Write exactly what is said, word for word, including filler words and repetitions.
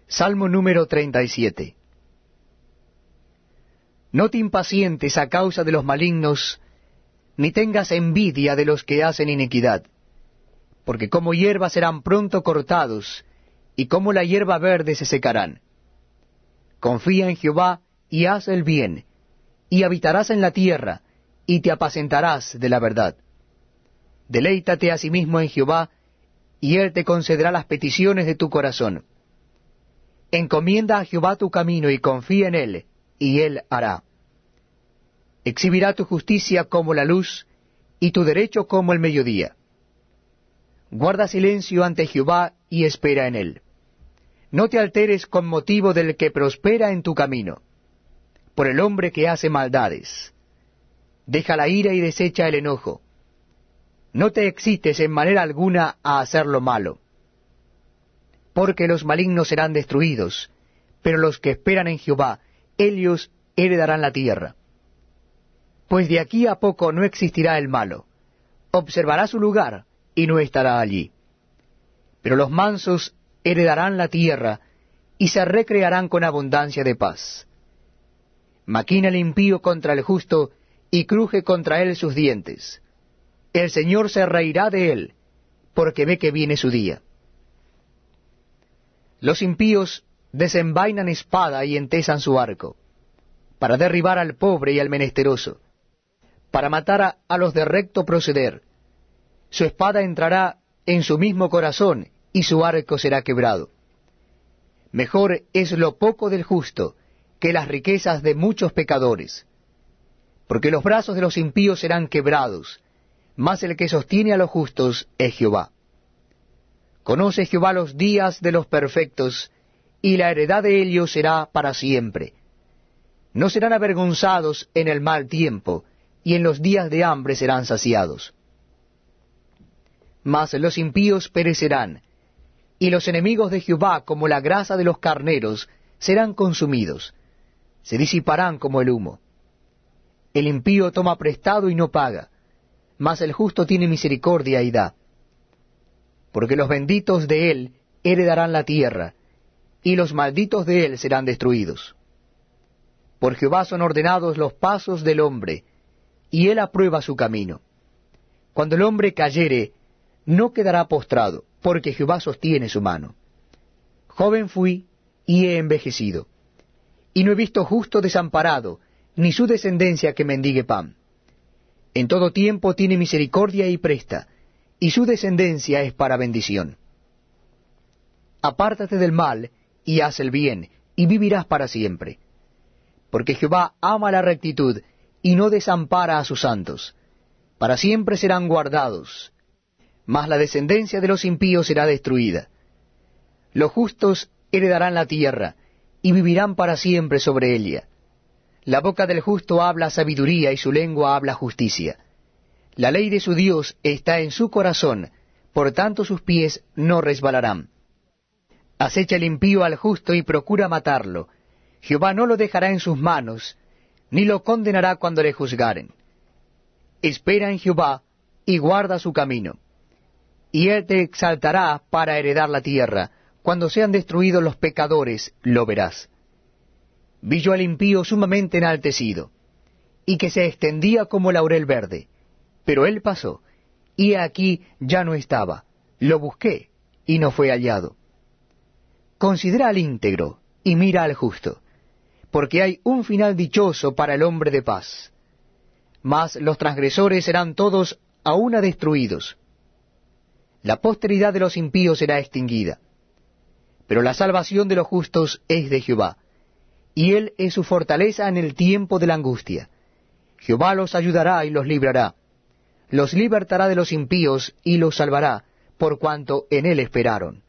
Salmo número treinta y siete. No te impacientes a causa de los malignos, ni tengas envidia de los que hacen iniquidad, porque como hierba serán pronto cortados, y como la hierba verde se secarán. Confía en Jehová y haz el bien, y habitarás en la tierra, y te apacentarás de la verdad. Deleítate asimismo en Jehová, y él te concederá las peticiones de tu corazón. Encomienda a Jehová tu camino y confía en él, y él hará. Exhibirá tu justicia como la luz, y tu derecho como el mediodía. Guarda silencio ante Jehová y espera en él. No te alteres con motivo del que prospera en tu camino, por el hombre que hace maldades. Deja la ira y desecha el enojo. No te excites en manera alguna a hacer lo malo, porque los malignos serán destruidos, pero los que esperan en Jehová, ellos heredarán la tierra. Pues de aquí a poco no existirá el malo, observará su lugar y no estará allí. Pero los mansos heredarán la tierra y se recrearán con abundancia de paz. Maquina el impío contra el justo y cruje contra él sus dientes. El Señor se reirá de él, porque ve que viene su día. Los impíos desenvainan espada y entesan su arco, para derribar al pobre y al menesteroso, para matar a, a los de recto proceder. Su espada entrará en su mismo corazón, y su arco será quebrado. Mejor es lo poco del justo, que las riquezas de muchos pecadores, porque los brazos de los impíos serán quebrados, mas el que sostiene a los justos es Jehová. Conoce Jehová los días de los perfectos, y la heredad de ellos será para siempre. No serán avergonzados en el mal tiempo, y en los días de hambre serán saciados. Mas los impíos perecerán, y los enemigos de Jehová, como la grasa de los carneros, serán consumidos, se disiparán como el humo. El impío toma prestado y no paga, mas el justo tiene misericordia y da. Porque los benditos de él heredarán la tierra, y los malditos de él serán destruidos. Por Jehová son ordenados los pasos del hombre, y él aprueba su camino. Cuando el hombre cayere, no quedará postrado, porque Jehová sostiene su mano. Joven fui, y he envejecido, y no he visto justo desamparado, ni su descendencia que mendigue pan. En todo tiempo tiene misericordia y presta, y su descendencia es para bendición. Apártate del mal, y haz el bien, y vivirás para siempre. Porque Jehová ama la rectitud, y no desampara a sus santos. Para siempre serán guardados, mas la descendencia de los impíos será destruida. Los justos heredarán la tierra, y vivirán para siempre sobre ella. La boca del justo habla sabiduría, y su lengua habla justicia. La ley de su Dios está en su corazón, por tanto sus pies no resbalarán. Acecha el impío al justo y procura matarlo. Jehová no lo dejará en sus manos, ni lo condenará cuando le juzgaren. Espera en Jehová, y guarda su camino. Y él te exaltará para heredar la tierra. Cuando sean destruidos los pecadores, lo verás. Vi yo al impío sumamente enaltecido, y que se extendía como laurel verde. Pero él pasó, y aquí ya no estaba. Lo busqué, y no fue hallado. Considera al íntegro, y mira al justo, porque hay un final dichoso para el hombre de paz. Mas los transgresores serán todos a una destruidos. La posteridad de los impíos será extinguida. Pero la salvación de los justos es de Jehová, y él es su fortaleza en el tiempo de la angustia. Jehová los ayudará y los librará. Los libertará de los impíos y los salvará, por cuanto en él esperaron.